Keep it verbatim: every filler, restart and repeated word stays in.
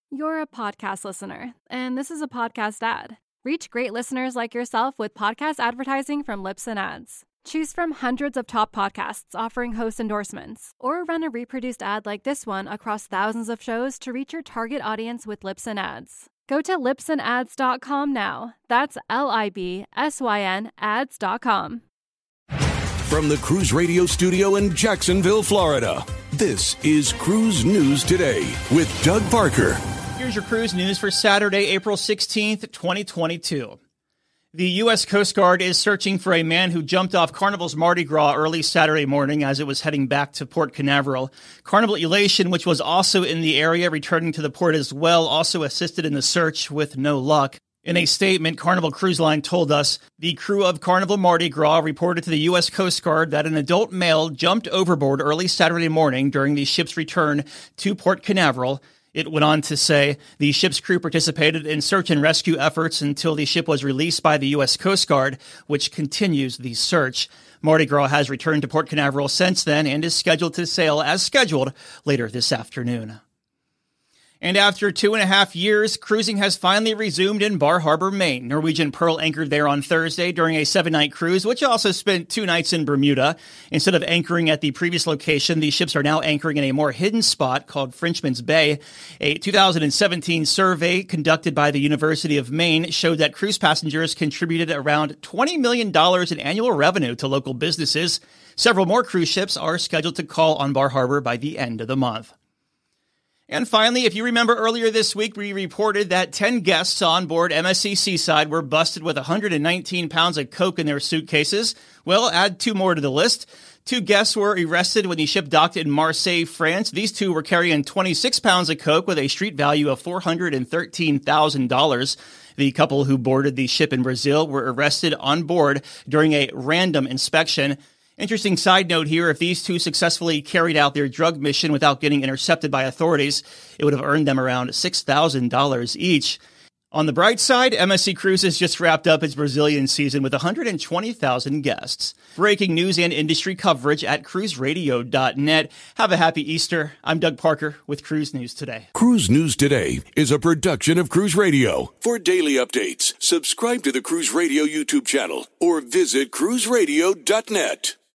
You're a podcast listener, and this is a podcast ad. Reach great listeners like yourself with podcast advertising from Libsyn Ads. Choose from hundreds of top podcasts offering host endorsements, or run a reproduced ad like this one across thousands of shows to reach your target audience with Libsyn Ads. Go to libsyn ads dot com now. That's L I B S Y N ads dot com. From the Cruise Radio studio in Jacksonville, Florida, this is Cruise News Today with Doug Parker. Here's your cruise news for Saturday, April sixteenth, twenty twenty-two. The U S Coast Guard is searching for a man who jumped off Carnival's Mardi Gras early Saturday morning as it was heading back to Port Canaveral. Carnival Elation, which was also in the area, returning to the port as well, also assisted in the search with no luck. In a statement, Carnival Cruise Line told us, the crew of Carnival Mardi Gras reported to the U S Coast Guard that an adult male jumped overboard early Saturday morning during the ship's return to Port Canaveral. It went on to say the ship's crew participated in search and rescue efforts until the ship was released by the U S Coast Guard, which continues the search. Mardi Gras has returned to Port Canaveral since then and is scheduled to sail as scheduled later this afternoon. And after two and a half years, cruising has finally resumed in Bar Harbor, Maine. Norwegian Pearl anchored there on Thursday during a seven-night cruise, which also spent two nights in Bermuda. Instead of anchoring at the previous location, the ships are now anchoring in a more hidden spot called Frenchman's Bay. A two thousand seventeen survey conducted by the University of Maine showed that cruise passengers contributed around twenty million dollars in annual revenue to local businesses. Several more cruise ships are scheduled to call on Bar Harbor by the end of the month. And finally, if you remember earlier this week, we reported that ten guests on board M S C Seaside were busted with one hundred nineteen pounds of coke in their suitcases. Well, add two more to the list. Two guests were arrested when the ship docked in Marseille, France. These two were carrying twenty-six pounds of coke with a street value of four hundred thirteen thousand dollars. The couple who boarded the ship in Brazil were arrested on board during a random inspection. Interesting side note here, if these two successfully carried out their drug mission without getting intercepted by authorities, it would have earned them around six thousand dollars each. On the bright side, M S C Cruises just wrapped up its Brazilian season with one hundred twenty thousand guests. Breaking news and industry coverage at cruise radio dot net. Have a happy Easter. I'm Doug Parker with Cruise News Today. Cruise News Today is a production of Cruise Radio. For daily updates, subscribe to the Cruise Radio YouTube channel or visit cruise radio dot net.